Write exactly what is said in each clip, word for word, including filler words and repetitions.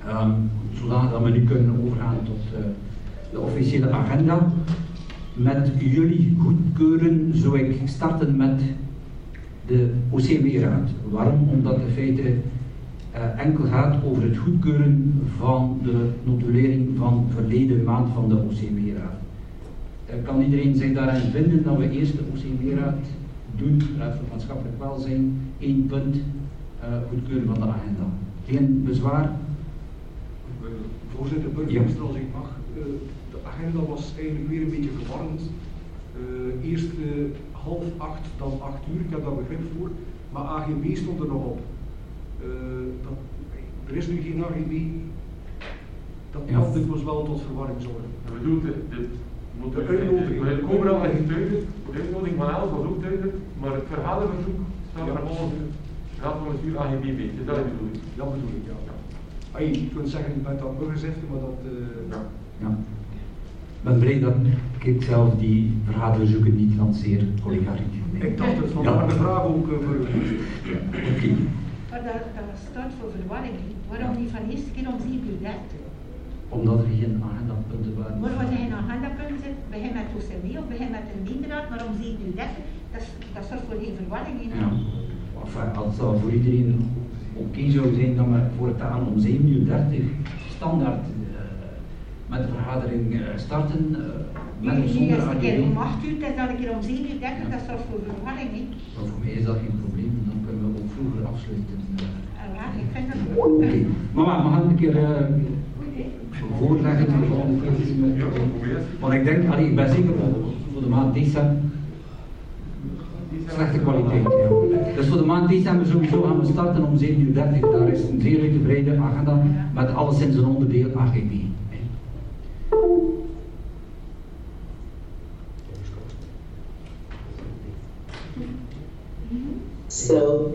Um, zodat dat we nu kunnen overgaan tot uh, de officiële agenda. Met jullie goedkeuren zou ik starten met de O C W-raad. Waarom? Omdat de feite uh, enkel gaat over het goedkeuren van de notulering van verleden maand van de O C W-raad. Uh, kan iedereen zich daarin vinden dat we eerst de O C W-raad doen, Raad voor Maatschappelijk Welzijn, één punt, uh, goedkeuren van de agenda. Geen bezwaar? Voorzitter, burgemeester, als ik mag, uh, de agenda was eigenlijk weer een beetje verwarrend. Uh, eerst uh, half acht, dan acht uur, ik heb daar begrip voor, maar A G B stond er nog op. Uh, dat, er is nu geen A G B, dat kan ja. dikwijls wel tot verwarring zorgen. We bedoelt dit, dit moet de uitnodiging. We komen al in getuigen, de uitnodiging van elf was ook duidelijk, maar het verhalenverzoek staat ja. er volgens de Raad van Bestuur A G B B. Is dat de bedoeling? Dat bedoel ik, ja. ja. Ah, je kunt zeggen, je bent aan het burgerziften, maar dat... Uh, ja. ja. Ik ben blij dat ik zelf die verhalenverzoeken niet lanceer, collega Riet. Nee. Ik dacht het, vandaar ja. de vraag ook uh, voor u. Ja. Oké. Okay. Maar daar, daar staat voor verwarring. Waarom niet van eerste keer om zeven uur dertig? Omdat er geen agendapunten waren. Maar als er geen agendapunten zit, begin met O C W of begin met een minderheid, maar om zeven uur dertig, dat, dat zorgt voor geen verwarring. Ja. Enfin, als dat voor iedereen oké okay zou zijn, dan we voortaan om zeven uur dertig standaard uh, met de vergadering uh, starten. Uh, met nee, of zonder als het een keer A G B. om acht uur, dat is dan een keer om zeven uur dertig, ja. Dat zorgt voor verwarring. Maar voor mij is dat geen probleem, dan kunnen we ook vroeger afsluiten. Uh. Ja, ik vind dat Oké, okay. Maar we gaan een keer uh, voorleggen voor de volgende keer. Want ik denk, allee, ik ben zeker voor de maand december. Slechte kwaliteit, ja. Dus voor de maand december sowieso gaan we starten om zeven uur dertig. Daar is een zeer uitgebreide agenda met alleszins een onderdeel A G B. Zo.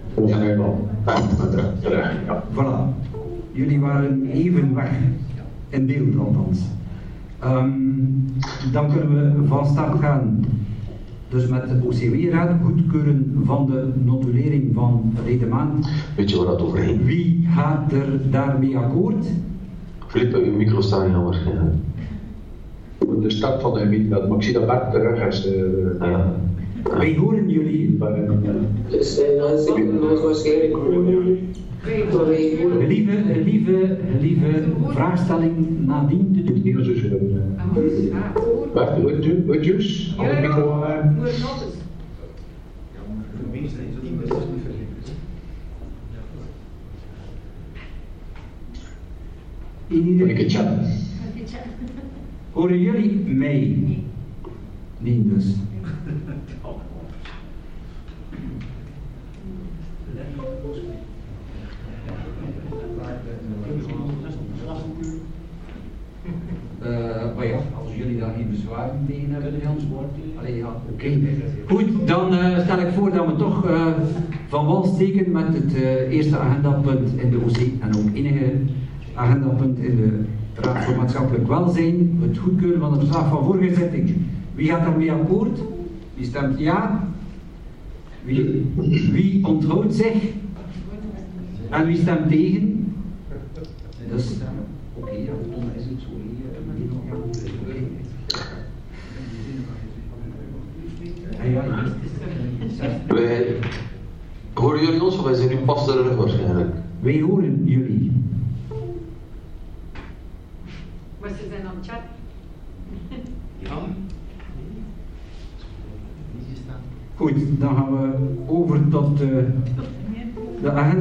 Ja, voilà. Jullie waren even weg. In beeld althans. Um, dan kunnen we van start gaan. Dus met de O C W-raad goedkeuren van de notulering van verleden maand. Weet je waar dat over ging? Wie gaat er daarmee akkoord? Flip, uw micro staat niet jammer. Ja. De start van de gemeente, maar ik zie dat Bart terug is. Uh, ja. Wij horen jullie. Dus dan zien we waarschijnlijk horen jullie. Lieve, lieve, lieve vraagstelling nadien te doen. Bart, wat juist? Al het micro. In ieder Ik het chatten. Horen jullie mij? Nee, dus. Uh, maar ja, als jullie daar geen bezwaren tegen hebben, Jans, allee, ja, oké. Okay. Goed, dan uh, stel ik voor dat we toch uh, van wal steken met het uh, eerste agendapunt in de O C en ook enige agendapunt in de Raad voor Maatschappelijk Welzijn, het goedkeuren van het verslag van vorige zitting. Wie gaat daarmee akkoord? Wie stemt ja? Wie, wie onthoudt zich? En wie stemt tegen? Dus, oké, okay, ja, dan is het zo. Wij, horen jullie ons of wij zijn nu pas terug waarschijnlijk? Wij horen jullie. Maar ze zijn aan het chat. Ja. Goed, dan gaan we over tot uh, de agenda.